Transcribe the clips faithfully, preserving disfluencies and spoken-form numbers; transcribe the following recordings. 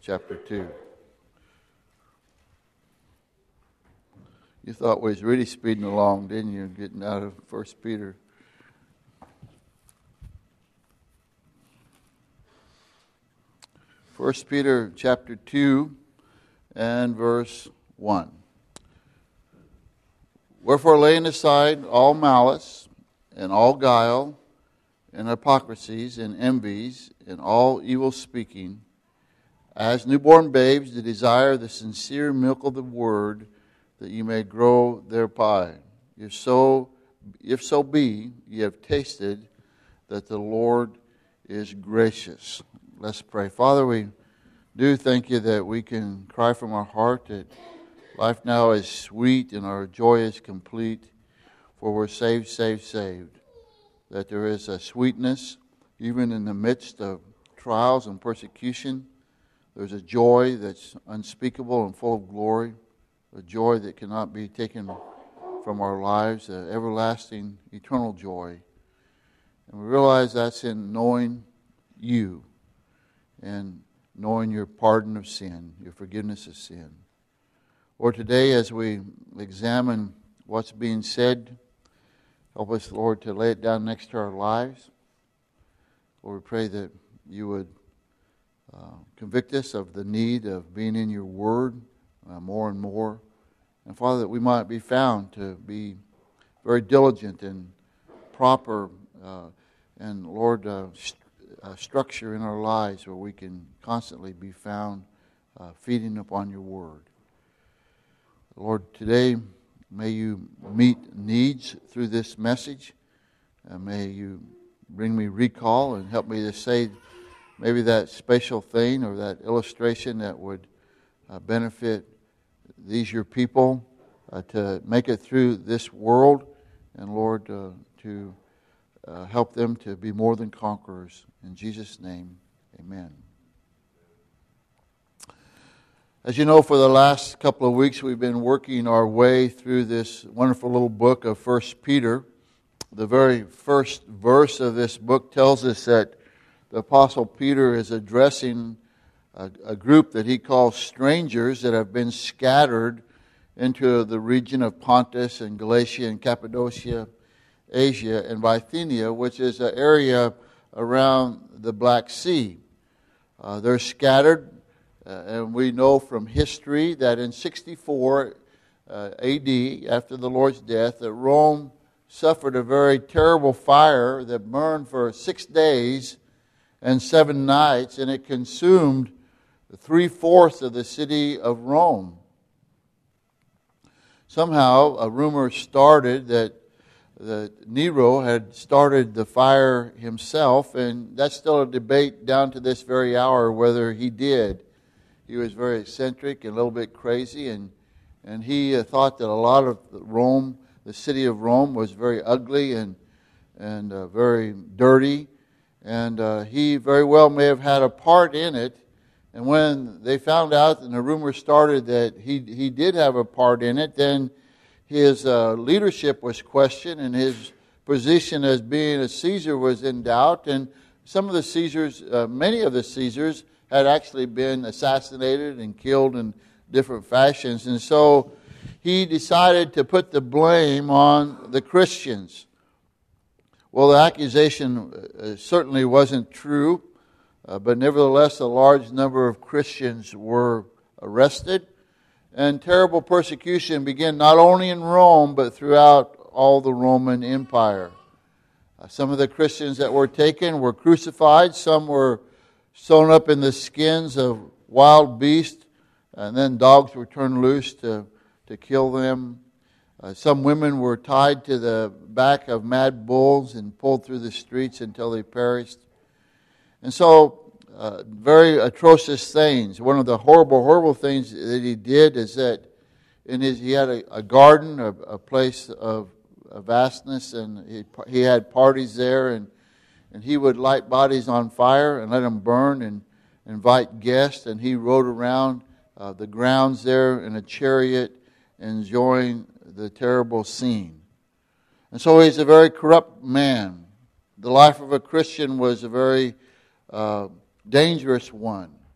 chapter two. You thought we was really speeding along, didn't you, getting out of First Peter? First Peter chapter two and verse one. Wherefore laying aside all malice and all guile and hypocrisies and envies and all evil speaking, as newborn babes to desire the sincere milk of the word, that you may grow thereby. If so, if so be, ye have tasted that the Lord is gracious. Let's pray. Father, we do thank you that we can cry from our heart that life now is sweet and our joy is complete, for we're saved, saved, saved. That there is a sweetness even in the midst of trials and persecution. There's a joy that's unspeakable and full of glory, a joy that cannot be taken from our lives, an everlasting, eternal joy. And we realize that's in knowing you and knowing your pardon of sin, your forgiveness of sin. Lord, today as we examine what's being said, help us, Lord, to lay it down next to our lives. Lord, we pray that you would uh, convict us of the need of being in your word uh, more and more. And Father, that we might be found to be very diligent and proper uh, and, Lord, uh, st- uh, structure in our lives where we can constantly be found uh, feeding upon your word. Lord, today may you meet needs through this message. Uh, may you bring me recall and help me to say maybe that special thing or that illustration that would uh, benefit these your people uh, to make it through this world. And Lord, uh, to uh, help them to be more than conquerors. In Jesus' name, amen. As you know, for the last couple of weeks, we've been working our way through this wonderful little book of First Peter. The very first verse of this book tells us that the Apostle Peter is addressing a, a group that he calls strangers that have been scattered into the region of Pontus and Galatia and Cappadocia, Asia and Bithynia, which is an area around the Black Sea. Uh, they're scattered. Uh, and we know from history that in sixty-four uh, A D, after the Lord's death, that Rome suffered a very terrible fire that burned for six days and seven nights, and it consumed three-fourths of the city of Rome. Somehow, a rumor started that, that Nero had started the fire himself, and that's still a debate down to this very hour whether he did. He was very eccentric and a little bit crazy, and and he uh, thought that a lot of Rome, the city of Rome, was very ugly and and uh, very dirty, and uh, he very well may have had a part in it. And when they found out, and the rumor started that he he did have a part in it, then his uh, leadership was questioned, and his position as being a Caesar was in doubt. And some of the Caesars, uh, many of the Caesars, had actually been assassinated and killed in different fashions. And so he decided to put the blame on the Christians. Well, the accusation uh, certainly wasn't true, uh, but nevertheless a large number of Christians were arrested. And terrible persecution began not only in Rome, but throughout all the Roman Empire. Uh, some of the Christians that were taken were crucified. Some were sewn up in the skins of wild beasts, and then dogs were turned loose to, to kill them. Uh, some women were tied to the back of mad bulls and pulled through the streets until they perished. And so, uh, very atrocious things. One of the horrible, horrible things that he did is that in his he had a, a garden, a, a place of, of vastness, and he, he had parties there, and And he would light bodies on fire and let them burn and invite guests. And he rode around uh, the grounds there in a chariot, enjoying the terrible scene. And so he's a very corrupt man. The life of a Christian was a very uh, dangerous one.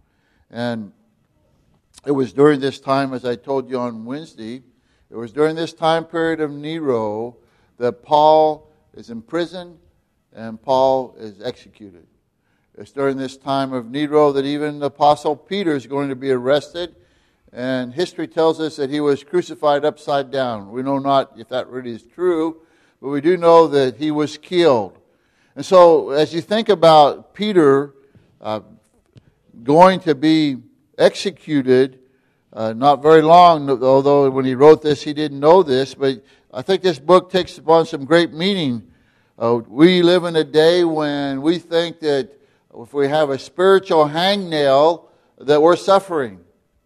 And it was during this time, as I told you on Wednesday, it was during this time period of Nero that Paul is imprisoned and Paul is executed. It's during this time of Nero that even the Apostle Peter is going to be arrested. And history tells us that he was crucified upside down. We know not if that really is true, but we do know that he was killed. And so as you think about Peter uh, going to be executed, uh, not very long, although when he wrote this he didn't know this, but I think this book takes upon some great meaning. Uh, we live in a day when we think that if we have a spiritual hangnail, that we're suffering.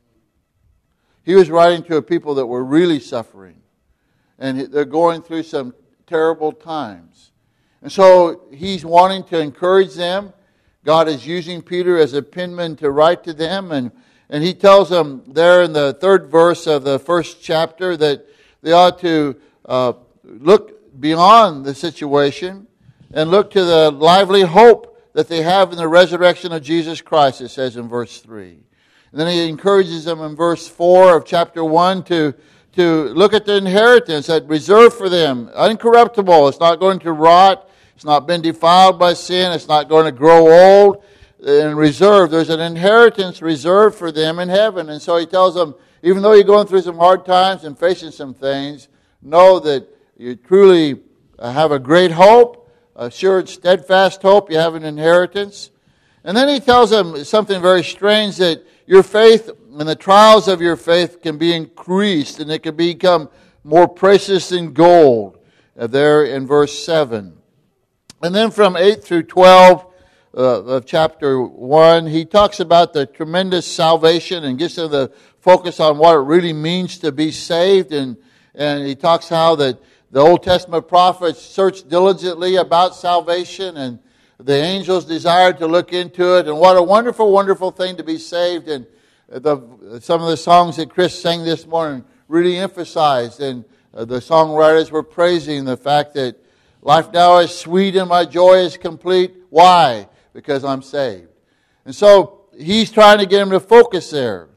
He was writing to a people that were really suffering. And they're going through some terrible times. And so he's wanting to encourage them. God is using Peter as a penman to write to them. And, and he tells them there in the third verse of the first chapter that they ought to uh, look beyond the situation and look to the lively hope that they have in the resurrection of Jesus Christ, it says in verse three. And then he encourages them in verse four of chapter one to, to look at the inheritance that reserved for them, incorruptible. It's not going to rot. It's not been defiled by sin. It's not going to grow old. And reserved. There's an inheritance reserved for them in heaven. And so he tells them, even though you're going through some hard times and facing some things, know that you truly have a great hope. Assured, steadfast hope, you have an inheritance. And then he tells them something very strange, that your faith and the trials of your faith can be increased and it can become more precious than gold, uh, there in verse seven. And then from eight through twelve uh, of chapter one, he talks about the tremendous salvation and gets to the focus on what it really means to be saved. And, and he talks how that the Old Testament prophets searched diligently about salvation, and the angels desired to look into it. And what a wonderful, wonderful thing to be saved. And the, some of the songs that Chris sang this morning really emphasized, and the songwriters were praising the fact that life now is sweet and my joy is complete. Why? Because I'm saved. And so he's trying to get him to focus there.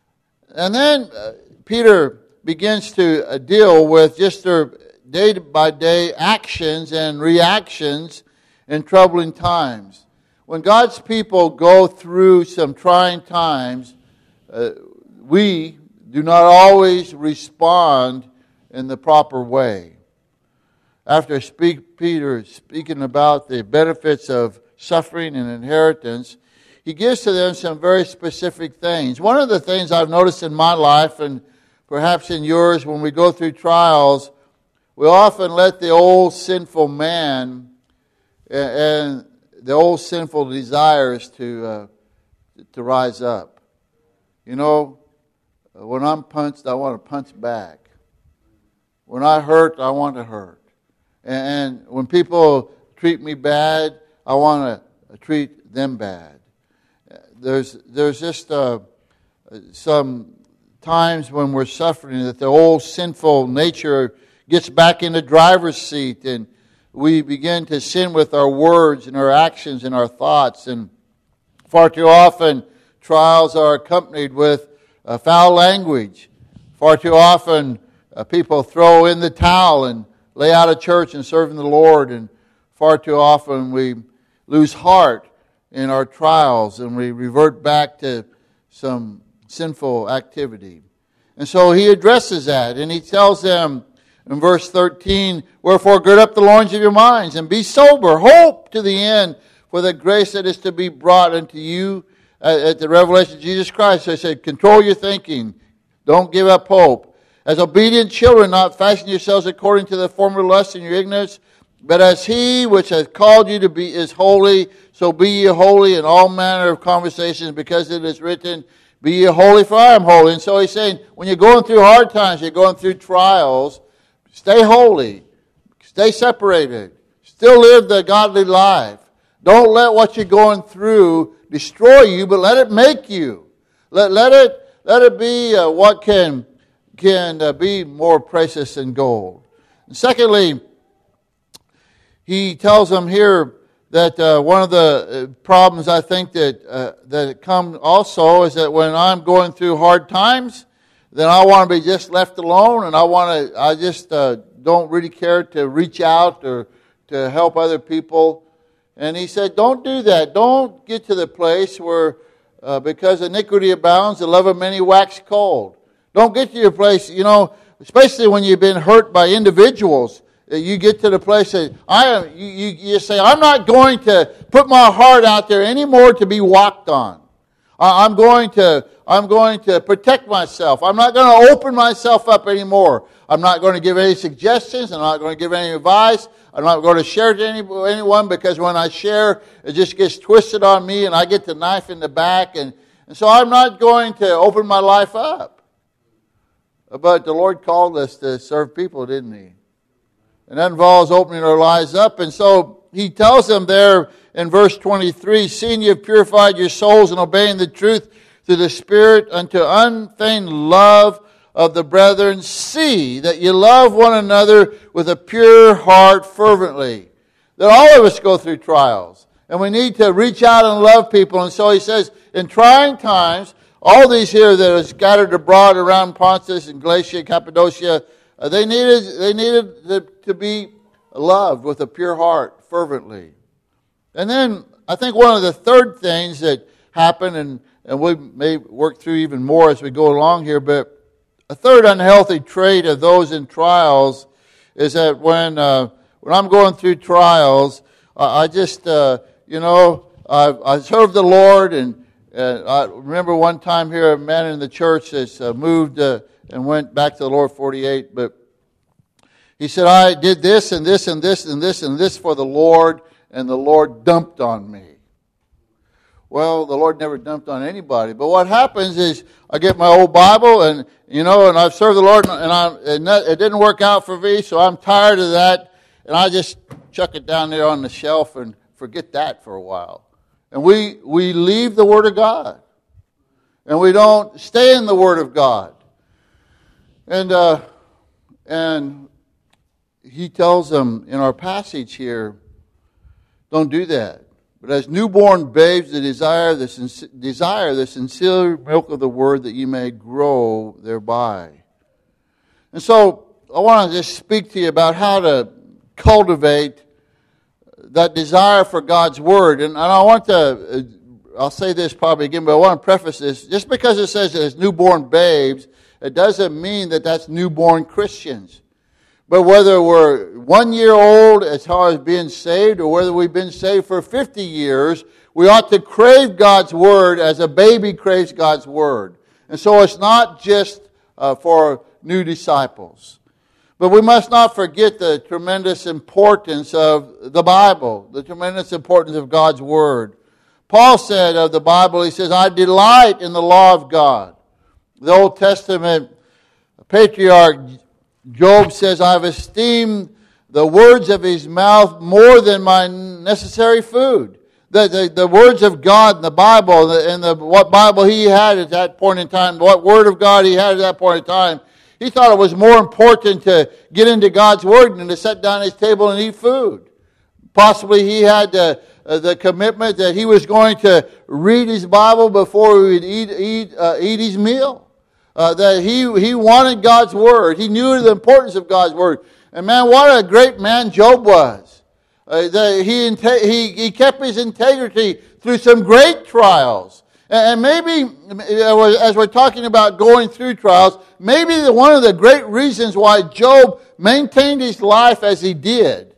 And then uh, Peter begins to uh, deal with just their day-by-day actions and reactions in troubling times. When God's people go through some trying times, uh, we do not always respond in the proper way. After speak, Peter speaking about the benefits of suffering and inheritance, he gives to them some very specific things. One of the things I've noticed in my life, and perhaps in yours, when we go through trials, we often let the old sinful man and the old sinful desires to uh, to rise up. You know, when I'm punched, I want to punch back. When I hurt, I want to hurt. And when people treat me bad, I want to treat them bad. There's there's just uh, some times when we're suffering that the old sinful nature gets back in the driver's seat, and we begin to sin with our words and our actions and our thoughts. And far too often, trials are accompanied with uh, foul language. Far too often, uh, people throw in the towel and lay out of church and serving the Lord. And far too often, we lose heart in our trials and we revert back to some sinful activity. And so he addresses that, and he tells them, in verse thirteen, wherefore gird up the loins of your minds, and be sober, hope to the end for the grace that is to be brought unto you at the revelation of Jesus Christ. So I said, control your thinking. Don't give up hope. As obedient children, not fashion yourselves according to the former lust in your ignorance, but as he which has called you to be is holy, so be ye holy in all manner of conversations, because it is written, be ye holy, for I am holy. And so he's saying, when you're going through hard times, you're going through trials, stay holy. Stay separated. Still live the godly life. Don't let what you're going through destroy you, but let it make you. Let, let it let it be uh, what can, can uh, be more precious than gold. And secondly, he tells them here that uh, one of the problems I think that uh, that come also is that when I'm going through hard times, then I want to be just left alone, and I want to. I just uh, don't really care to reach out or to help other people. And he said, "Don't do that. Don't get to the place where, uh, because iniquity abounds, the love of many wax cold. Don't get to your place. You know, especially when you've been hurt by individuals." You get to the place that I you, you, you say, I'm not going to put my heart out there anymore to be walked on. I'm going to I'm going to protect myself. I'm not going to open myself up anymore. I'm not going to give any suggestions. I'm not going to give any advice. I'm not going to share to any, anyone, because when I share, it just gets twisted on me and I get the knife in the back. And, and so I'm not going to open my life up. But the Lord called us to serve people, didn't He? And that involves opening our lives up. And so he tells them there in verse twenty-three, seeing you have purified your souls and obeying the truth through the Spirit unto unfeigned love of the brethren, see that you love one another with a pure heart fervently. That all of us go through trials. And we need to reach out and love people. And so he says, in trying times, all these here that are scattered abroad around Pontus and Galatia and Cappadocia, Uh, they needed they needed to, to be loved with a pure heart, fervently. And then I think one of the third things that happened, and, and we may work through even more as we go along here, but a third unhealthy trait of those in trials is that when uh, when I'm going through trials, uh, I just, uh, you know, I, I serve the Lord, and uh, I remember one time here a man in the church that's uh, moved uh, and went back to the Lord forty-eight, but he said, I did this and this and this and this and this for the Lord, and the Lord dumped on me. Well, the Lord never dumped on anybody, but what happens is I get my old Bible, and you know, and I've served the Lord, and, I, and that, it didn't work out for me, so I'm tired of that, and I just chuck it down there on the shelf and forget that for a while. And we, we leave the Word of God, and we don't stay in the Word of God. And uh, and he tells them in our passage here, don't do that. But as newborn babes, they desire the, sin- desire the sincere milk of the word that you may grow thereby. And so I want to just speak to you about how to cultivate that desire for God's word. And, and I want to, uh, I'll say this probably again, but I want to preface this. Just because it says that it's newborn babes, it doesn't mean that that's newborn Christians. But whether we're one year old as far as being saved, or whether we've been saved for fifty years, we ought to crave God's word as a baby craves God's word. And so it's not just uh, for new disciples. But we must not forget the tremendous importance of the Bible, the tremendous importance of God's word. Paul said of the Bible, he says, I delight in the law of God. The Old Testament patriarch Job says, I've esteemed the words of his mouth more than my necessary food. The, the, the words of God in the Bible, and the, what Bible he had at that point in time, what Word of God he had at that point in time, he thought it was more important to get into God's Word than to sit down at his table and eat food. Possibly he had the, uh, the commitment that he was going to read his Bible before he would eat, eat, uh, eat his meal. Uh, that he he wanted God's word. He knew the importance of God's word. And man, what a great man Job was. Uh, that he, he he kept his integrity through some great trials. And maybe, as we're talking about going through trials, maybe one of the great reasons why Job maintained his life as he did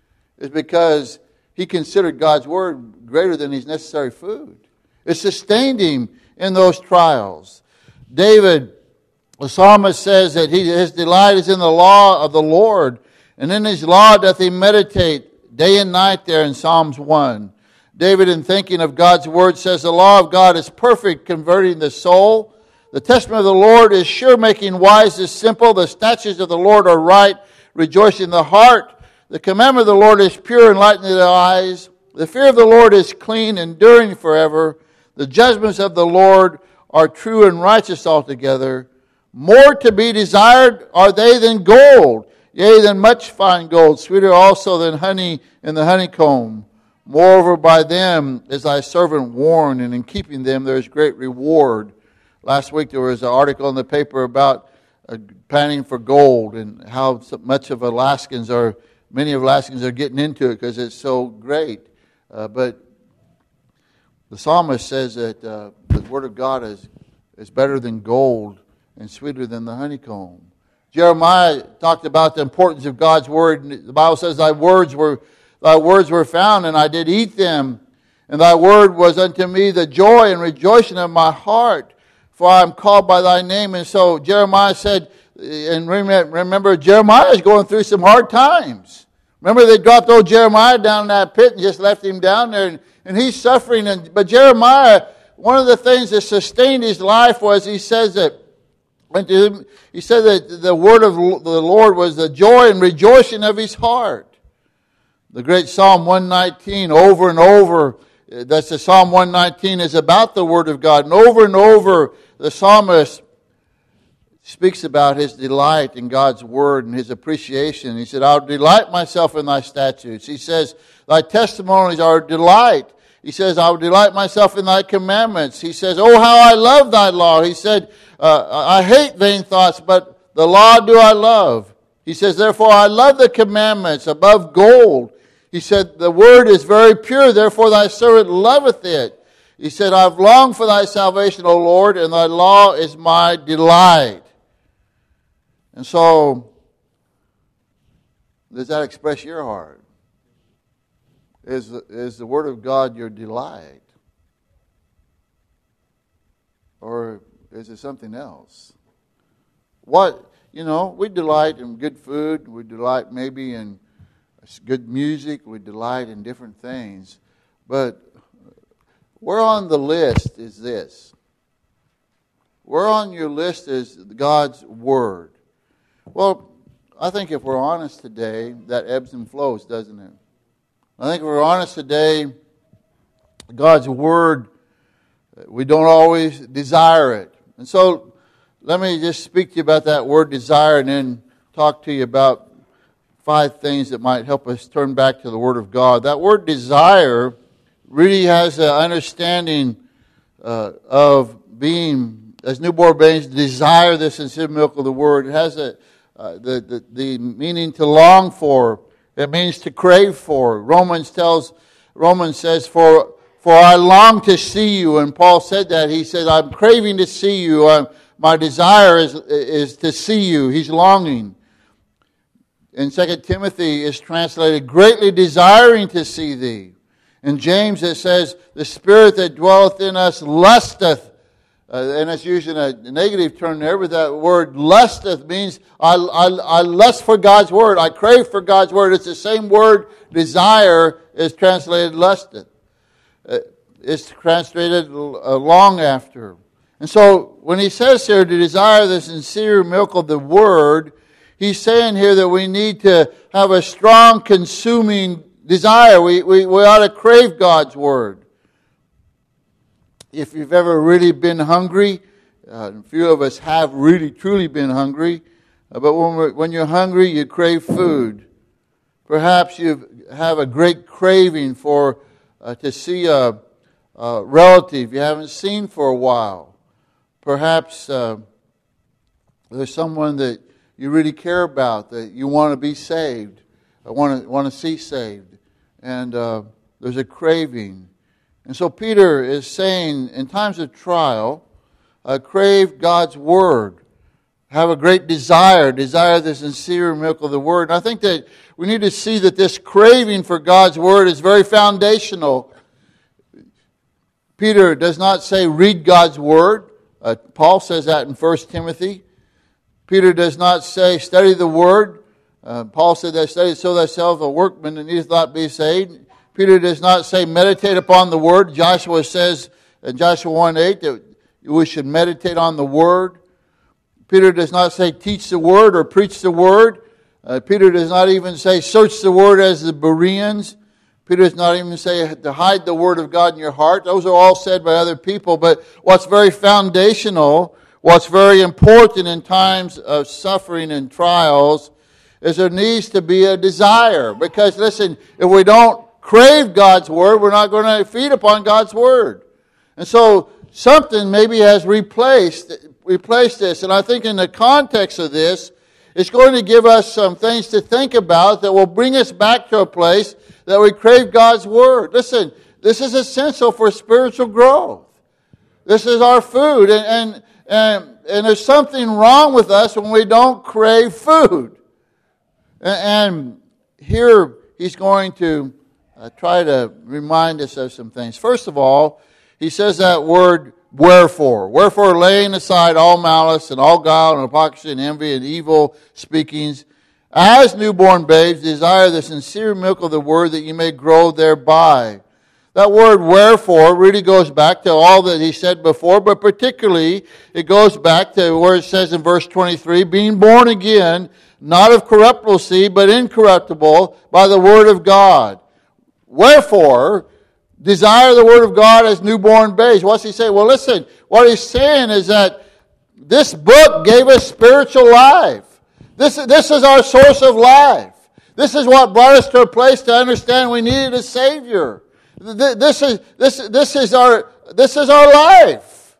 is because he considered God's word greater than his necessary food. It sustained him in those trials. David, the psalmist, says that he, his delight is in the law of the Lord, and in his law doth he meditate day and night there in Psalms one. David, in thinking of God's word, says the law of God is perfect, converting the soul. The testament of the Lord is sure, making wise the simple. The statutes of the Lord are right, rejoicing the heart. The commandment of the Lord is pure, enlightening the eyes. The fear of the Lord is clean, enduring forever. The judgments of the Lord are true and righteous altogether. More to be desired are they than gold, yea, than much fine gold, sweeter also than honey in the honeycomb. Moreover, by them is thy servant warned, and in keeping them there is great reward. Last week there was an article in the paper about uh, panning for gold and how so much of Alaskans are, many of Alaskans are getting into it because it's so great. Uh, but the psalmist says that uh, the Word of God is, is better than gold and sweeter than the honeycomb. Jeremiah talked about the importance of God's Word. The Bible says, Thy words were Thy words were found, and I did eat them. And Thy word was unto me the joy and rejoicing of my heart, for I am called by Thy name. And so Jeremiah said, and remember, Jeremiah is going through some hard times. Remember, they dropped old Jeremiah down in that pit and just left him down there, and, and he's suffering. And, but Jeremiah, one of the things that sustained his life was, he says that, he said that the word of the Lord was the joy and rejoicing of his heart. The great Psalm one nineteen, over and over, that's the Psalm one nineteen, is about the Word of God. And over and over, the psalmist speaks about his delight in God's Word and his appreciation. He said, I'll delight myself in Thy statutes. He says, Thy testimonies are a delight. He says, I will delight myself in Thy commandments. He says, oh, how I love Thy law. He said, uh, I hate vain thoughts, but the law do I love. He says, therefore I love the commandments above gold. He said, the word is very pure, therefore Thy servant loveth it. He said, I've longed for Thy salvation, O Lord, and Thy law is my delight. And so, does that express your heart? Is, is the Word of God your delight? Or is it something else? What, you know, we delight in good food, we delight maybe in good music, we delight in different things. But where on the list is this? Where on your list is God's Word? Well, I think if we're honest today, that ebbs and flows, doesn't it? I think if we're honest today, God's Word, we don't always desire it. And so let me just speak to you about that word desire and then talk to you about five things that might help us turn back to the Word of God. That word desire really has an understanding uh, of being, as newborn babies, desire the sincere milk of the Word. It has a, uh, the, the, the meaning to long for. It means to crave for. Romans tells, Romans says, for, for I long to see you. And Paul said that. He said, I'm craving to see you. I'm, my desire is, is to see you. He's longing. In Second Timothy is translated, greatly desiring to see thee. In James it says, the Spirit that dwelleth in us lusteth. Uh, and it's using a negative term there, but that word lusteth means I, I, I lust for God's Word. I crave for God's Word. It's the same word, desire, is translated lusteth. Uh, it's translated uh, long after. And so when he says here to desire the sincere milk of the Word, he's saying here that we need to have a strong consuming desire. We, we, we ought to crave God's Word. If you've ever really been hungry, uh, a few of us have really truly been hungry, uh, but when, we're, when you're hungry, you crave food. Perhaps you have a great craving for uh, to see a, a relative you haven't seen for a while. Perhaps uh, there's someone that you really care about, that you want to be saved, I want to want to see saved, and uh, there's a craving. And so Peter is saying, in times of trial, uh, crave God's Word. Have a great desire, desire the sincere milk of the Word. And I think that we need to see that this craving for God's Word is very foundational. Peter does not say read God's Word. Uh, Paul says that in First Timothy. Peter does not say study the Word. Uh, Paul said that study so thyself a workman that needeth not be saved. Peter does not say meditate upon the Word. Joshua says in Joshua one eight that we should meditate on the Word. Peter does not say teach the Word or preach the Word. Uh, Peter does not even say search the Word as the Bereans. Peter does not even say to hide the Word of God in your heart. Those are all said by other people. But what's very foundational, what's very important in times of suffering and trials is there needs to be a desire. Because listen, if we don't crave God's Word, we're not going to feed upon God's Word. And so something maybe has replaced, replaced this. And I think in the context of this, it's going to give us some things to think about that will bring us back to a place that we crave God's Word. Listen, this is essential for spiritual growth. This is our food. And, and, and, and there's something wrong with us when we don't crave food. And, and here he's going to uh, try to remind us of some things. First of all, he says that word, wherefore. Wherefore, laying aside all malice and all guile and hypocrisy and envy and evil speakings, as newborn babes, desire the sincere milk of the word that you may grow thereby. That word wherefore really goes back to all that he said before, but particularly it goes back to where it says in verse twenty-three, being born again, not of corruptible seed, but incorruptible by the word of God. Wherefore, desire the word of God as newborn babes. What's he saying? Well, listen, what he's saying is that this book gave us spiritual life. This, this is our source of life. This is what brought us to a place to understand we needed a Savior. This is, this, this is our, this is our life.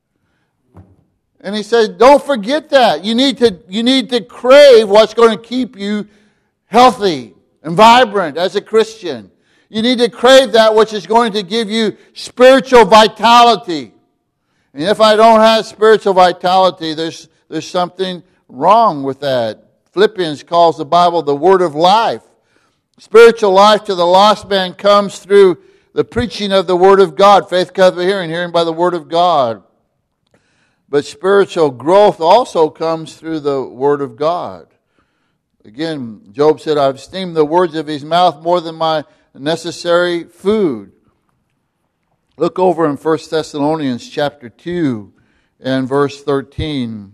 And he says, don't forget that. You need to, you need to crave what's going to keep you healthy and vibrant as a Christian. You need to crave that which is going to give you spiritual vitality. And if I don't have spiritual vitality, there's, there's something wrong with that. Philippians calls the Bible the word of life. Spiritual life to the lost man comes through the preaching of the word of God. Faith comes by hearing, hearing by the word of God. But spiritual growth also comes through the word of God. Again, Job said, I've esteemed the words of his mouth more than my necessary food. Look over in First Thessalonians chapter two and verse thirteen.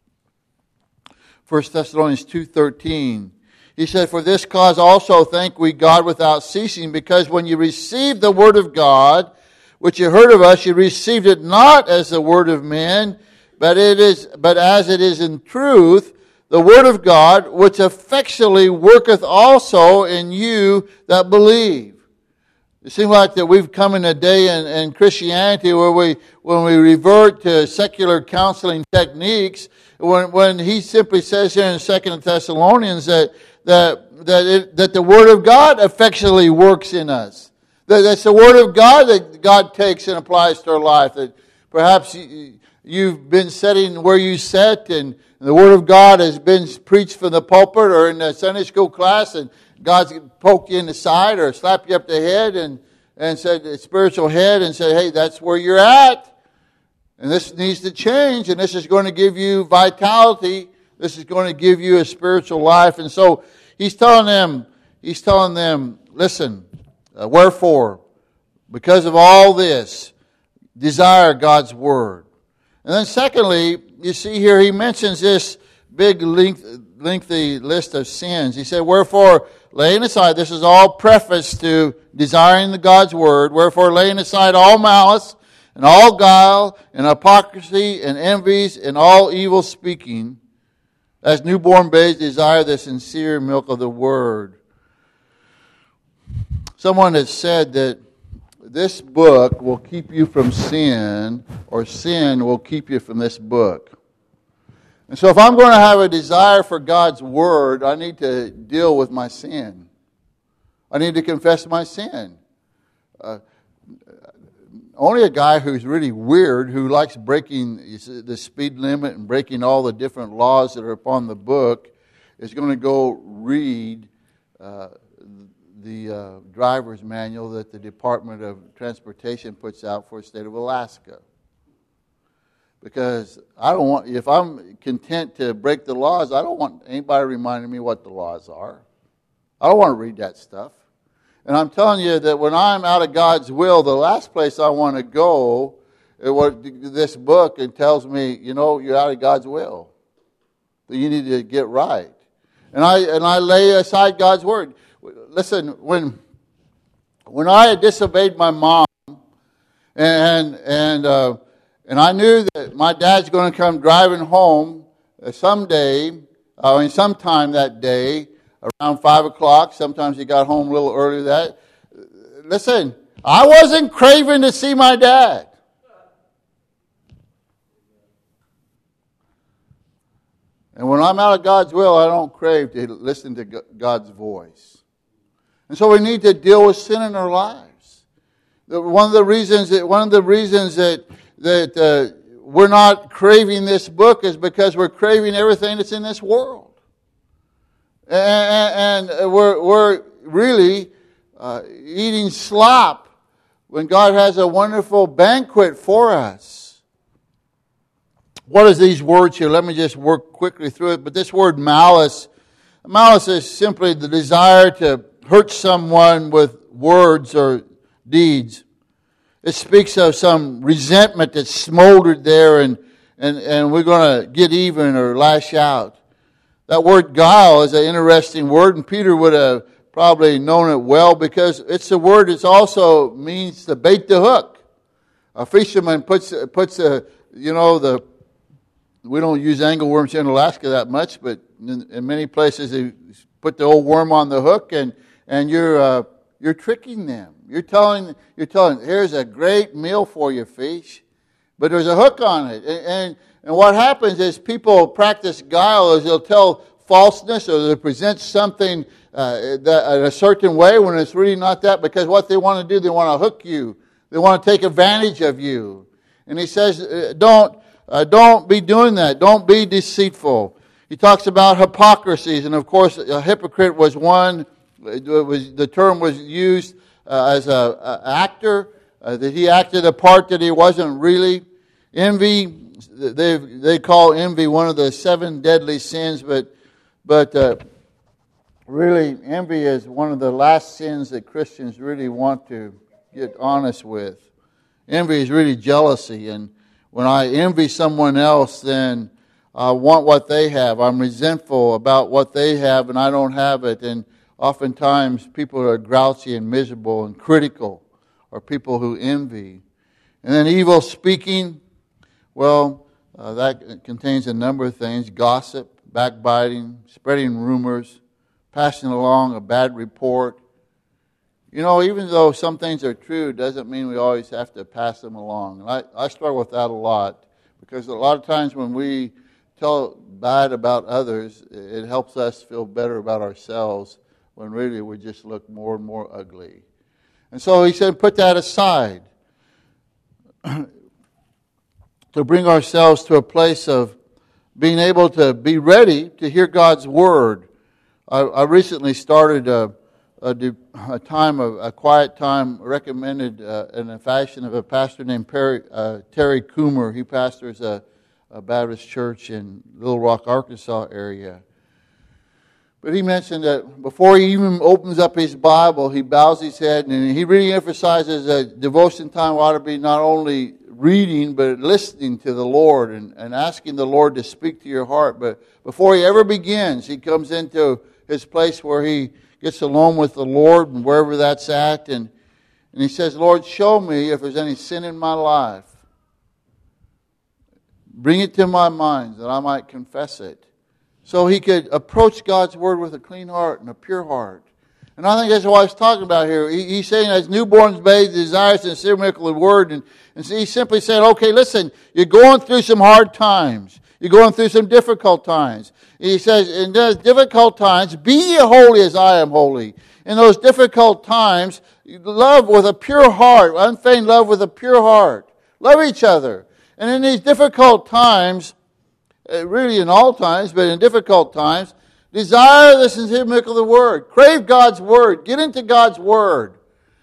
First Thessalonians two thirteen. He said, for this cause also thank we God without ceasing, because when you received the word of God, which you heard of us, you received it not as the word of men, but it is, but as it is in truth, the word of God, which effectually worketh also in you that believe. It seems like that we've come in a day in, in Christianity where we, when we revert to secular counseling techniques, when, when he simply says here in Second Thessalonians that that that, it, that the word of God effectually works in us. That that's the word of God that God takes and applies to our life. That perhaps you, you've been sitting where you sit, and the word of God has been preached from the pulpit or in the Sunday school class, and God's poked you in the side or slapped you up the head and, and said, spiritual head, and said, hey, that's where you're at. And this needs to change, and this is going to give you vitality. This is going to give you a spiritual life. And so he's telling them, he's telling them, listen, uh, wherefore, because of all this, desire God's word. And then secondly, you see here, he mentions this big length, lengthy list of sins. He said, wherefore, laying aside, this is all preface to desiring the God's word, wherefore laying aside all malice and all guile and hypocrisy and envies and all evil speaking, as newborn babes desire the sincere milk of the word. Someone has said that this book will keep you from sin, or sin will keep you from this book. And so if I'm going to have a desire for God's word, I need to deal with my sin. I need to confess my sin. Uh, only a guy who's really weird, who likes breaking the speed limit and breaking all the different laws that are upon the book, is going to go read uh, the uh, driver's manual that the Department of Transportation puts out for the state of Alaska. Because I don't want, if I'm content to break the laws, I don't want anybody reminding me what the laws are. I don't want to read that stuff. And I'm telling you that when I'm out of God's will, the last place I want to go is what this book, it tells me, you know, you're out of God's will. That you need to get right. And I and I lay aside God's word. Listen, when when I had disobeyed my mom, and and uh, and I knew that my dad's going to come driving home someday, I mean sometime that day, around five o'clock. Sometimes he got home a little earlier. That listen, I wasn't craving to see my dad. And when I'm out of God's will, I don't crave to listen to God's voice. And so we need to deal with sin in our lives. One of the reasons that one of the reasons that that uh, we're not craving this book is because we're craving everything that's in this world, and, and we're we're really uh, eating slop when God has a wonderful banquet for us. What is these words here? Let me just work quickly through it. But this word malice, malice is simply the desire to hurt someone with words or deeds. It speaks of some resentment that's smoldered there, and, and, and we're going to get even or lash out. That word guile is an interesting word, and Peter would have probably known it well because it's a word that also means to bait the hook. A fisherman puts puts a you know the we don't use angleworms here in Alaska that much, but in, in many places they put the old worm on the hook, and and you're uh, you're tricking them. You're telling you're telling here's a great meal for you, fish, but there's a hook on it, and and, and what happens is people practice guile is they'll tell falseness or they present something uh, that, in a certain way when it's really not that, because what they want to do, they want to hook you, they want to take advantage of you, and he says uh, don't. Uh, don't be doing that. Don't be deceitful. He talks about hypocrisies, and of course, a hypocrite was one. It was the term was used uh, as a, a actor uh, that he acted a part that he wasn't really. Envy, they they call envy one of the seven deadly sins, but but uh, really, envy is one of the last sins that Christians really want to get honest with. Envy is really jealousy, and when I envy someone else, then I want what they have. I'm resentful about what they have and I don't have it. And oftentimes people are grouchy and miserable and critical, or people who envy. And then evil speaking, well, uh, that contains a number of things. Gossip, backbiting, spreading rumors, passing along a bad report. You know, even though some things are true, doesn't mean we always have to pass them along. And I, I struggle with that a lot, because a lot of times when we tell bad about others, it helps us feel better about ourselves, when really we just look more and more ugly. And so he said, put that aside. To bring ourselves to a place of being able to be ready to hear God's word. I, I recently started a A, a time of a quiet time recommended uh, in a fashion of a pastor named Perry, uh, Terry Coomer. He pastors a, a Baptist church in Little Rock, Arkansas area. But he mentioned that before he even opens up his Bible, he bows his head, and he really emphasizes that devotion time ought to be not only reading, but listening to the Lord and, and asking the Lord to speak to your heart. But before he ever begins, he comes into his place where he gets alone with the Lord, and wherever that's at, and, and he says, Lord, show me if there's any sin in my life. Bring it to my mind that I might confess it. So he could approach God's word with a clean heart and a pure heart. And I think that's what he's talking about here. He, he's saying as newborns bathe desires and sincere milk of the word. And, and so he's simply saying, okay, listen, you're going through some hard times. You're going through some difficult times. He says, in those difficult times, be ye holy as I am holy. In those difficult times, love with a pure heart, unfeigned love with a pure heart. Love each other. And in these difficult times, really in all times, but in difficult times, desire the sincere milk of the word. Crave God's word. Get into God's word.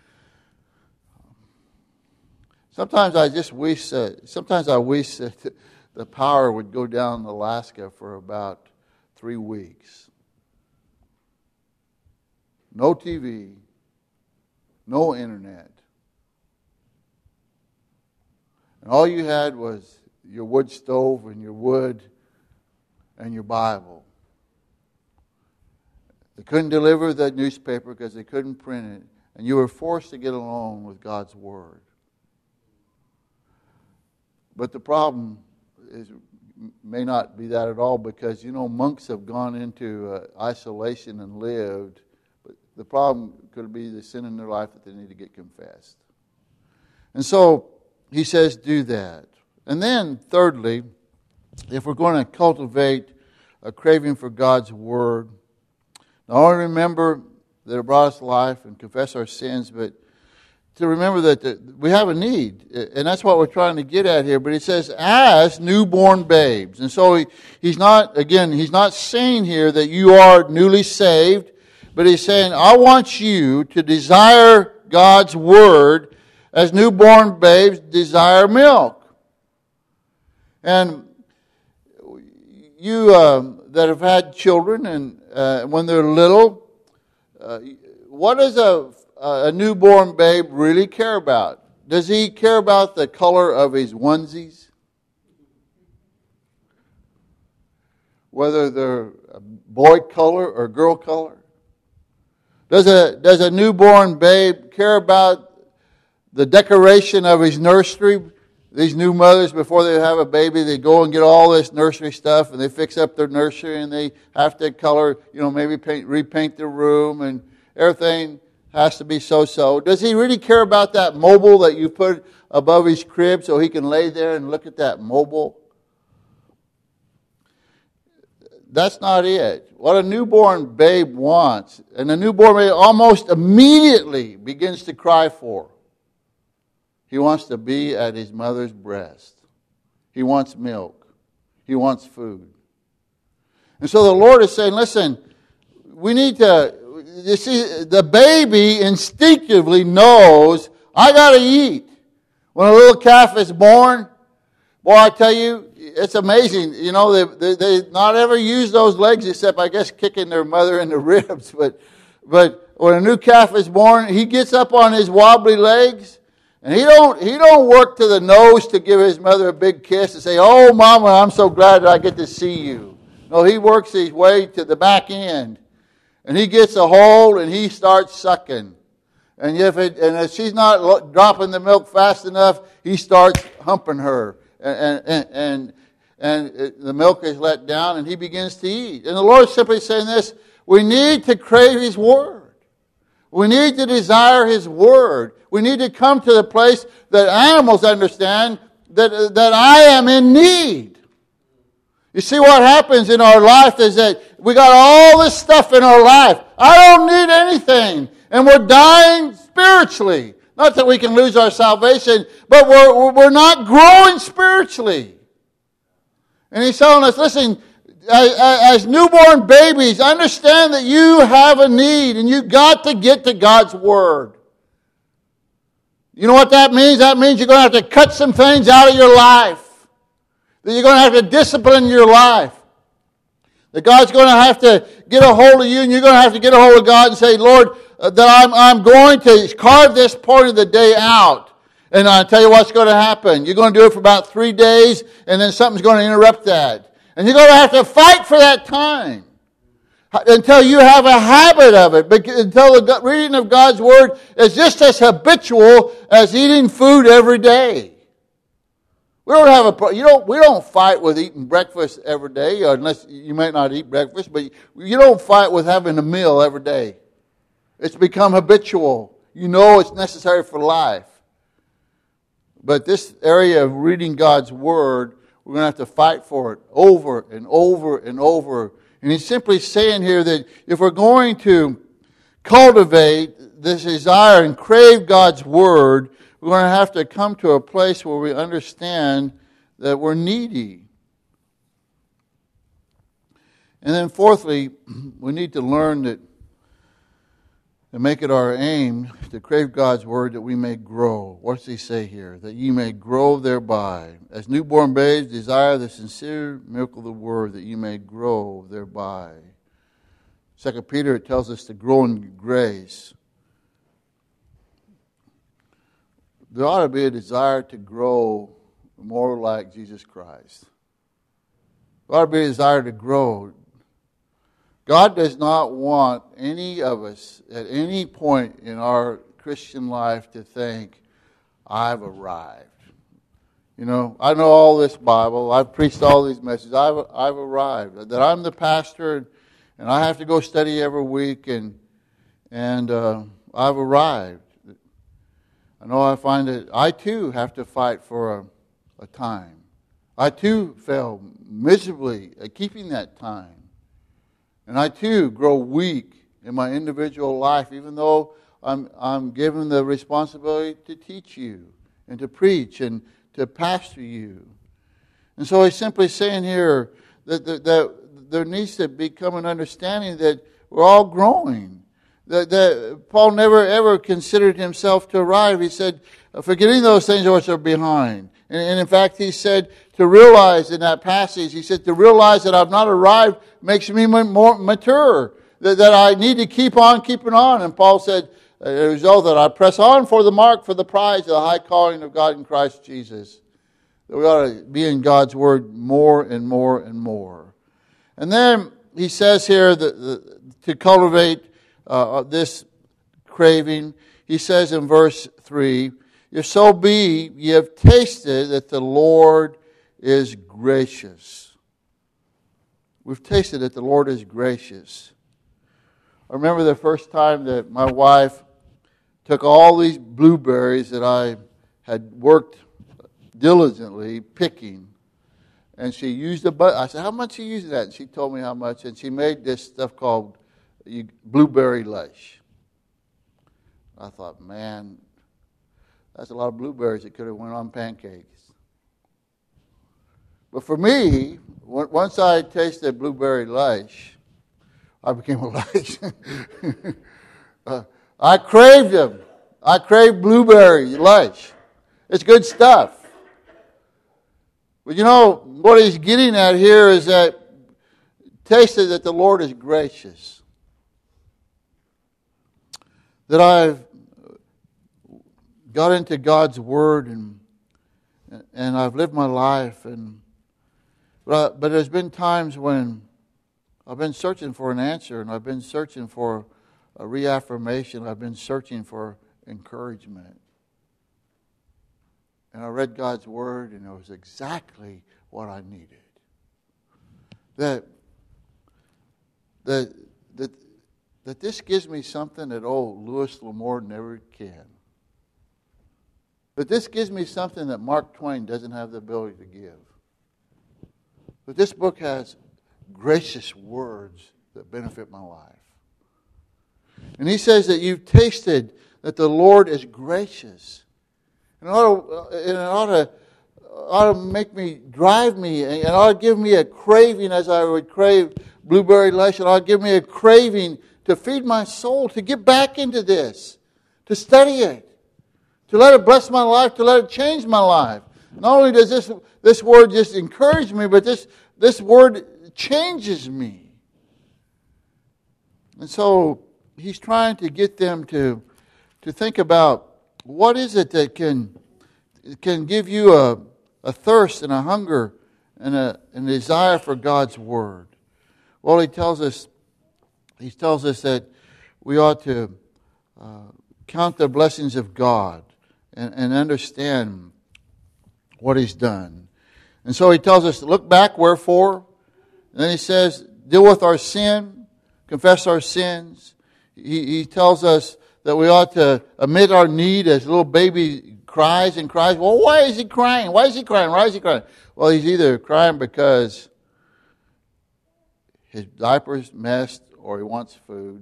Sometimes I just wish, uh, sometimes I wish that the power would go down in Alaska for about three weeks. No T V, no internet. And all you had was your wood stove and your wood and your Bible. They couldn't deliver the newspaper because they couldn't print it. And you were forced to get along with God's word. But the problem is may not be that at all, because, you know, monks have gone into uh, isolation and lived, but The problem could be the sin in their life that they need to get confessed. And so he says, do that. And then, thirdly, if we're going to cultivate a craving for God's Word, not only remember that it brought us life and confess our sins, but to remember that the, we have a need. And that's what we're trying to get at here. But he says, as newborn babes. And so he, he's not, again, he's not saying here that you are newly saved, but he's saying, I want you to desire God's Word as newborn babes desire milk. And you uh, that have had children, and uh, when they're little, uh, what does a, a newborn babe really care about? Does he care about the color of his onesies? Whether they're a boy color or girl color? Does a, does a newborn babe care about the decoration of his nursery? These new mothers, before they have a baby, they go and get all this nursery stuff, and they fix up their nursery, and they have to color, you know, maybe paint, repaint the room, and everything has to be so-so. Does he really care about that mobile that you put above his crib so he can lay there and look at that mobile? That's not it. What a newborn babe wants, and a newborn babe almost immediately begins to cry for. He wants to be at his mother's breast. He wants milk. He wants food. And so the Lord is saying, listen, we need to, you see, the baby instinctively knows, I got to eat. When a little calf is born, boy, I tell you, it's amazing. You know, they, they, they not ever use those legs except, I guess, kicking their mother in the ribs. But, but when a new calf is born, he gets up on his wobbly legs. And he don't he don't work to the nose to give his mother a big kiss and say, oh, Mama, I'm so glad that I get to see you. No, he works his way to the back end. And he gets a hold and he starts sucking. And if it, and if she's not dropping the milk fast enough, he starts humping her. And, and, and, and the milk is let down and he begins to eat. And the Lord's simply saying this, we need to crave His Word. We need to desire His Word. We need to come to the place that animals understand that, that I am in need. You see, what happens in our life is that we got all this stuff in our life. I don't need anything. And we're dying spiritually. Not that we can lose our salvation, but we're, we're not growing spiritually. And He's telling us, listen, as newborn babies, understand that you have a need and you've got to get to God's Word. You know what that means? That means you're going to have to cut some things out of your life. That you're going to have to discipline your life. That God's going to have to get a hold of you and you're going to have to get a hold of God and say, Lord, uh, that I'm, I'm going to carve this part of the day out. And I'll tell you what's going to happen. You're going to do it for about three days and then something's going to interrupt that. And you're going to have to fight for that time until you have a habit of it. Until the reading of God's Word is just as habitual as eating food every day. We don't have a you don't we don't fight with eating breakfast every day, unless you might not eat breakfast, but you don't fight with having a meal every day. It's become habitual. You know it's necessary for life. But this area of reading God's Word, we're going to have to fight for it over and over and over. And he's simply saying here that if we're going to cultivate this desire and crave God's Word, we're going to have to come to a place where we understand that we're needy. And then fourthly, we need to learn that and make it our aim to crave God's Word that we may grow. What does he say here? That ye may grow thereby. As newborn babes, desire the sincere milk of the Word that ye may grow thereby. Second Peter, it tells us to grow in grace. There ought to be a desire to grow more like Jesus Christ. There ought to be a desire to grow. God does not want any of us at any point in our Christian life to think, I've arrived. You know, I know all this Bible. I've preached all these messages. I've, I've arrived. That I'm the pastor and I have to go study every week and And uh, I've arrived. I know I find that I too have to fight for a, a time. I too fail miserably at keeping that time. And I too grow weak in my individual life, even though I'm, I'm given the responsibility to teach you and to preach and to pastor you. And so he's simply saying here that, that, that there needs to become an understanding that we're all growing. That, that Paul never ever considered himself to arrive. He said, forgetting those things which are behind. And, and in fact, he said to realize in that passage, he said to realize that I've not arrived makes me more mature. That, that I need to keep on keeping on. And Paul said, as a result that I press on for the mark for the prize of the high calling of God in Christ Jesus. That we ought to be in God's Word more and more and more. And then he says here that, that to cultivate uh, this craving, he says in verse three, if so be ye have tasted that the Lord is gracious. We've tasted that the Lord is gracious. I remember the first time that my wife took all these blueberries that I had worked diligently picking, and she used a but. I said, how much are you using that? And she told me how much, and she made this stuff called blueberry lush. I thought, man, that's a lot of blueberries that could have went on pancakes. But for me, once I tasted blueberry lush, I became a lush. uh, I craved them. I craved blueberry lush. It's good stuff. But you know, what he's getting at here is that tasted that the Lord is gracious. That I've got into God's Word and and I've lived my life. and But, I, but there's been times when I've been searching for an answer, and I've been searching for a reaffirmation. I've been searching for encouragement. And I read God's Word, and it was exactly what I needed. That, that, that, that this gives me something that old Louis L'Amour never can. That this gives me something that Mark Twain doesn't have the ability to give. But this book has gracious words that benefit my life. And he says that you've tasted that the Lord is gracious. And it ought to, and it ought to, ought to make me, drive me, and it ought to give me a craving as I would crave blueberry lush. It ought to give me a craving to feed my soul, to get back into this, to study it, to let it bless my life, to let it change my life. Not only does this this word just encourage me, but this, this word changes me. And so he's trying to get them to, to think about what is it that can, can give you a, a thirst and a hunger and a, and a desire for God's Word. Well, he tells us, he tells us that we ought to uh, count the blessings of God and, and understand what He's done. And so he tells us to look back, wherefore. And then he says, deal with our sin, confess our sins. He, he tells us that we ought to admit our need as a little baby cries and cries. Well, why is he crying? Why is he crying? Why is he crying? Well, he's either crying because his diaper's messed, or he wants food,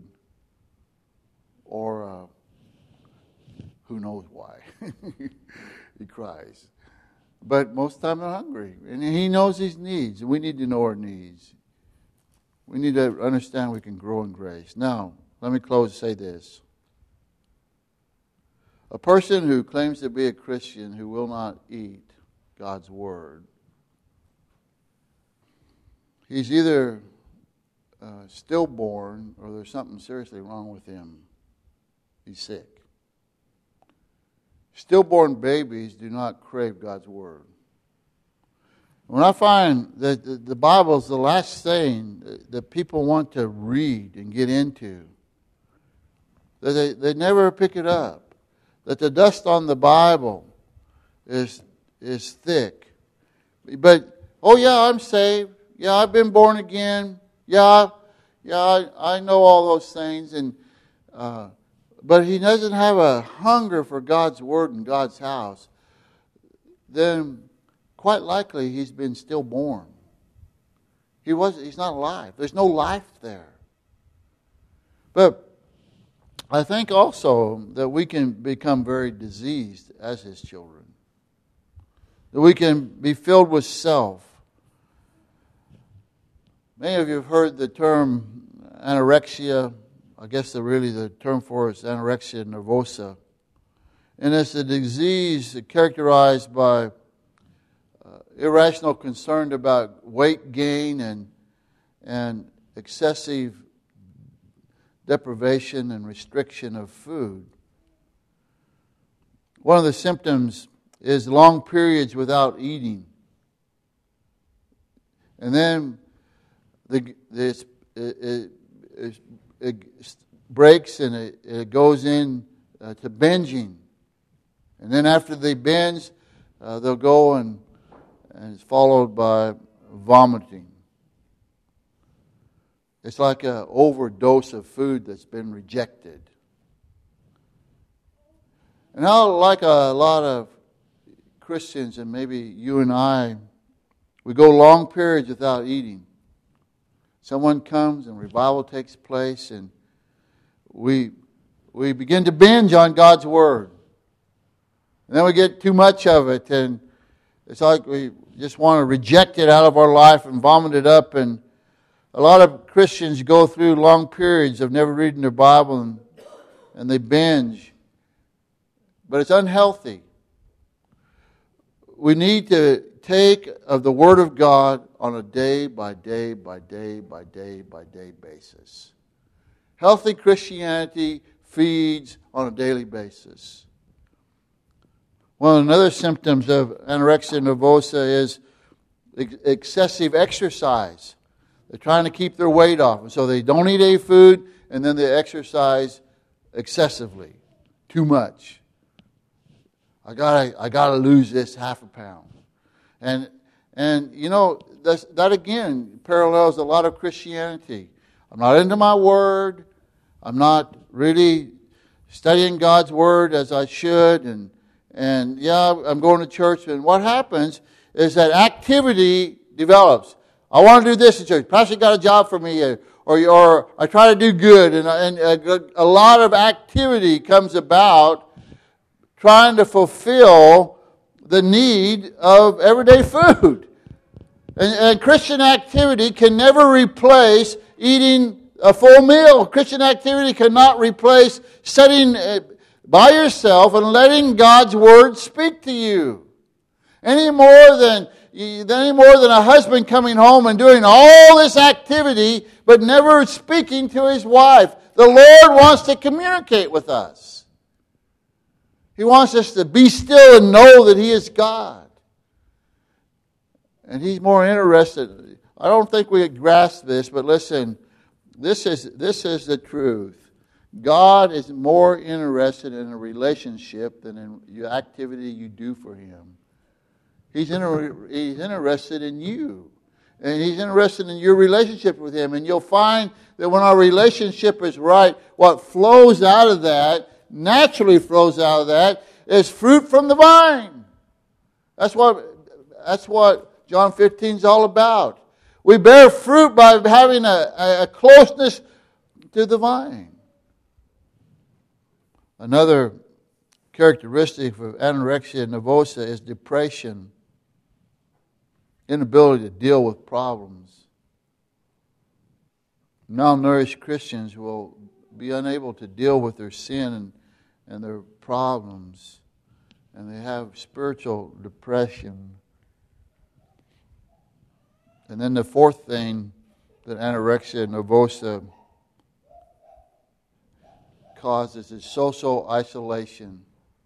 or uh, who knows why. He cries. But most of the time they're hungry. And he knows his needs. We need to know our needs. We need to understand we can grow in grace. Now, let me close and say this. A person who claims to be a Christian who will not eat God's Word, he's either uh, stillborn or there's something seriously wrong with him. He's sick. Stillborn babies do not crave God's Word. When I find that the Bible is the last thing that people want to read and get into, that they, they never pick it up, that the dust on the Bible is, is thick. But, oh yeah, I'm saved. Yeah, I've been born again. Yeah, yeah, I, I know all those things. And uh, but he doesn't have a hunger for God's word and God's house, then quite likely he's been stillborn. He was, he's not alive. There's no life there. But I think also that we can become very diseased as his children. That we can be filled with self. Many of you have heard the term anorexia. I guess the, really the term for it is anorexia nervosa. And it's a disease characterized by uh, irrational concern about weight gain and, and excessive deprivation and restriction of food. One of the symptoms is long periods without eating. And then the, this, it, it, it breaks and it, it goes in uh, to binging. And then after they binge, uh, they'll go and, and it's followed by vomiting. It's like an overdose of food that's been rejected. And how, like a lot of Christians, and maybe you and I, we go long periods without eating. Someone comes and revival takes place, and we we begin to binge on God's Word. And then we get too much of it, and it's like we just want to reject it out of our life and vomit it up. And a lot of Christians go through long periods of never reading their Bible, and, and they binge. But it's unhealthy. We need to take of the Word of God on a day by day by day by day by day basis. Healthy Christianity feeds on a daily basis. One of the other symptoms of anorexia nervosa is ex- excessive exercise. They're trying to keep their weight off, and so they don't eat any food, and then they exercise excessively, too much. I gotta, I gotta lose this half a pound, and and you know that's, that again parallels a lot of Christianity. I'm not into my word. I'm not really studying God's word as I should, and and yeah, I'm going to church. And what happens is that activity develops. I want to do this in church. Pastor got a job for me, or or I try to do good, and and a, a lot of activity comes about trying to fulfill the need of everyday food. And, and Christian activity can never replace eating a full meal. Christian activity cannot replace sitting by yourself and letting God's Word speak to you. Any more than, any more than a husband coming home and doing all this activity but never speaking to his wife. The Lord wants to communicate with us. He wants us to be still and know that He is God. And He's more interested. I don't think we grasp this, but listen, this is this is the truth. God is more interested in a relationship than in the activity you do for Him. He's, inter- he's interested in you. And He's interested in your relationship with Him. And you'll find that when our relationship is right, what flows out of that naturally flows out of that is fruit from the vine. That's what that's what John fifteen is all about. We bear fruit by having a, a closeness to the vine. Another characteristic of anorexia nervosa is depression, inability to deal with problems. Malnourished Christians will be unable to deal with their sin and, and their problems, and they have spiritual depression. And then the fourth thing that anorexia nervosa causes is social isolation.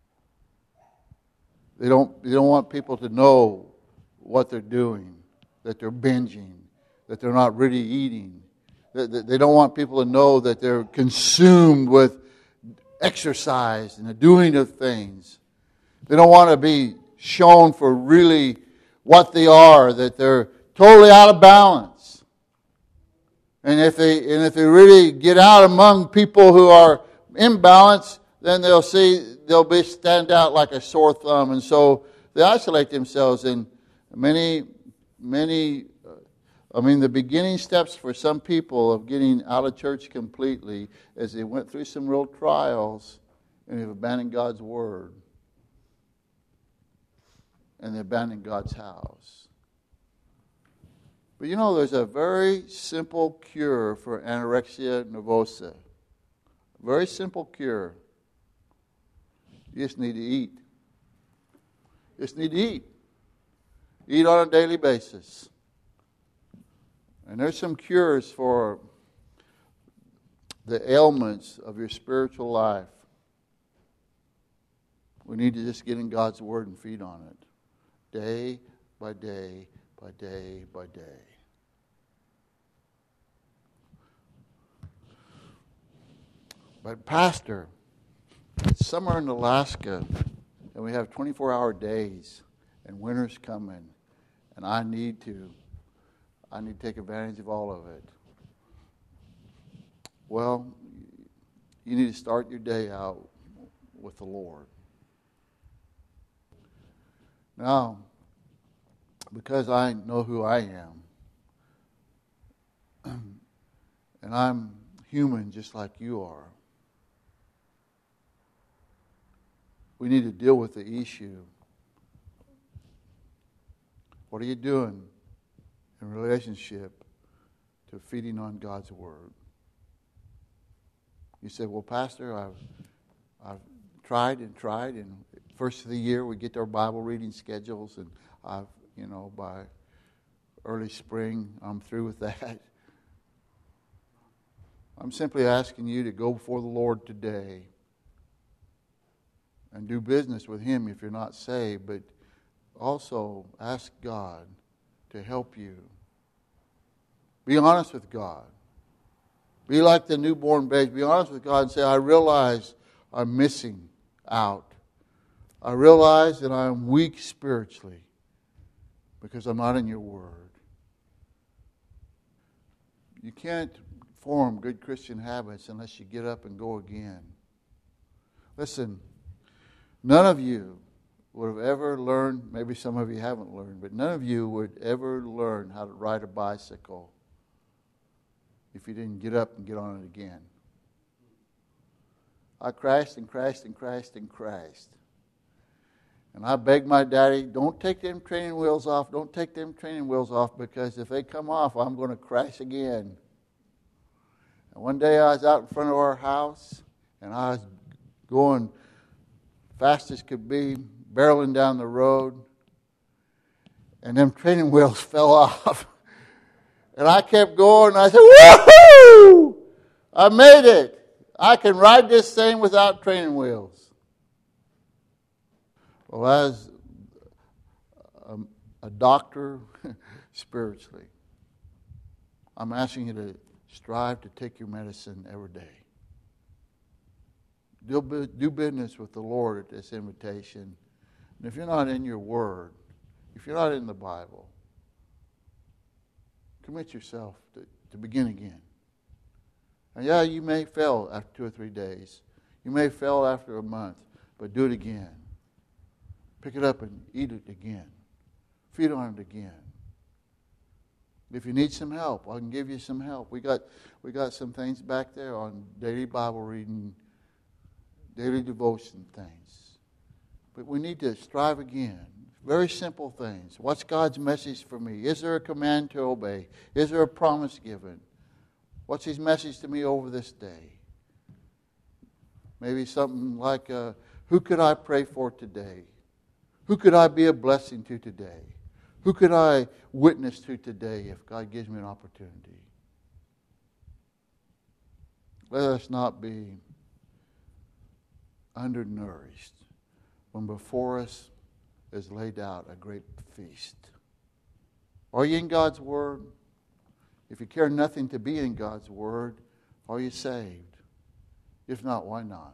They don't, they don't want people to know what they're doing, that they're binging, that they're not really eating. They don't want people to know that they're consumed with exercise and the doing of things. They don't want to be shown for really what they are, that they're totally out of balance. And if they and if they really get out among people who are imbalance, then they'll see they'll be stand out like a sore thumb, and so they isolate themselves. And many, many, uh, I mean, the beginning steps for some people of getting out of church completely is they went through some real trials and they've abandoned God's word and they abandoned God's house. But you know, there's a very simple cure for anorexia nervosa. Very simple cure. You just need to eat. You just need to eat. Eat on a daily basis. And there's some cures for the ailments of your spiritual life. We need to just get in God's Word and feed on it. Day by day, by day, by day. But Pastor, it's summer in Alaska, and we have twenty-four hour days, and winter's coming, and I need to, I need to take advantage of all of it. Well, you need to start your day out with the Lord. Now, because I know who I am, and I'm human just like you are, we need to deal with the issue. What are you doing in relationship to feeding on God's Word? You say, well, Pastor, I've, I've tried and tried, and first of the year we get our Bible reading schedules, and I've, you know, by early spring I'm through with that. I'm simply asking you to go before the Lord today and do business with Him if you're not saved, but also ask God to help you. Be honest with God. Be like the newborn baby. Be honest with God and say, I realize I'm missing out. I realize that I'm weak spiritually because I'm not in your Word. You can't form good Christian habits unless you get up and go again. Listen, none of you would have ever learned, maybe some of you haven't learned, but none of you would ever learn how to ride a bicycle if you didn't get up and get on it again. I crashed and crashed and crashed and crashed. And I begged my daddy, don't take them training wheels off, don't take them training wheels off, because if they come off, I'm going to crash again. And one day I was out in front of our house, and I was going fast as could be, barreling down the road, and them training wheels fell off. And I kept going, and I said, woohoo! I made it. I can ride this thing without training wheels. Well, as a, a doctor spiritually, I'm asking you to strive to take your medicine every day. Do, do business with the Lord at this invitation. And if you're not in your Word, if you're not in the Bible, commit yourself to, to begin again. And yeah, you may fail after two or three days. You may fail after a month, but do it again. Pick it up and eat it again. Feed on it again. If you need some help, I can give you some help. We got we got some things back there on daily Bible reading, daily devotion things. But we need to strive again. Very simple things. What's God's message for me? Is there a command to obey? Is there a promise given? What's His message to me over this day? Maybe something like, uh, who could I pray for today? Who could I be a blessing to today? Who could I witness to today if God gives me an opportunity? Let us not be undernourished when before us is laid out a great feast. Are you in God's Word? If you care nothing to be in God's Word, are you saved? If not, why not?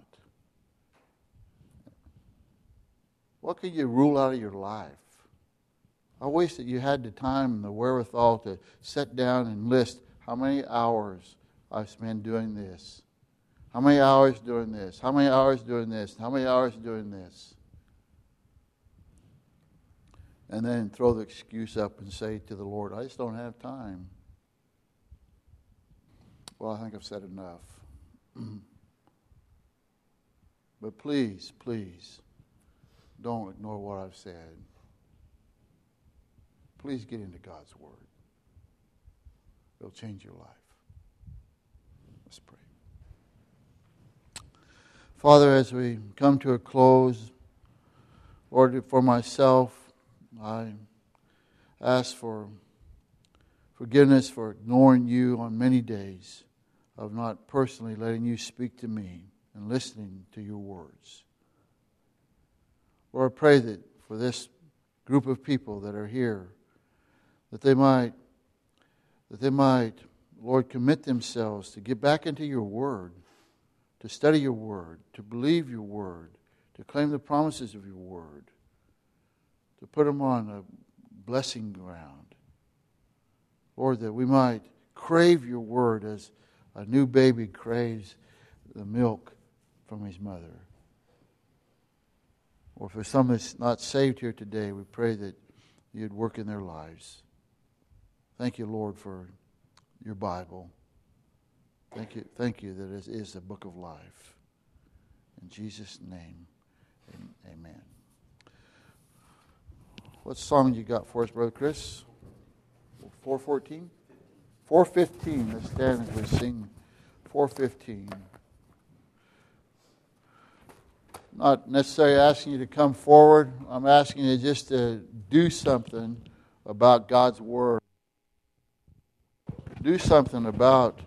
What can you rule out of your life? I wish that you had the time and the wherewithal to sit down and list how many hours I've spent doing this, How many hours doing this? How many hours doing this? How many hours doing this? And then throw the excuse up and say to the Lord, I just don't have time. Well, I think I've said enough. But please, please, don't ignore what I've said. Please get into God's Word. It'll change your life. Let's pray. Father, as we come to a close, Lord, for myself, I ask for forgiveness for ignoring you on many days, of not personally letting you speak to me and listening to your words. Lord, I pray that for this group of people that are here, that they might, that they might, Lord, commit themselves to get back into your word, to study your word, to believe your word, to claim the promises of your word, to put them on a blessing ground. Lord, that we might crave your word as a new baby craves the milk from his mother. Or for some that's not saved here today, we pray that you'd work in their lives. Thank you, Lord, for your Bible. Thank you, thank you that it is a book of life. In Jesus' name, amen. What song you got for us, Brother Chris? four fourteen? four fifteen. Let's stand as we sing four fifteen. Not necessarily asking you to come forward. I'm asking you just to do something about God's Word. Do something about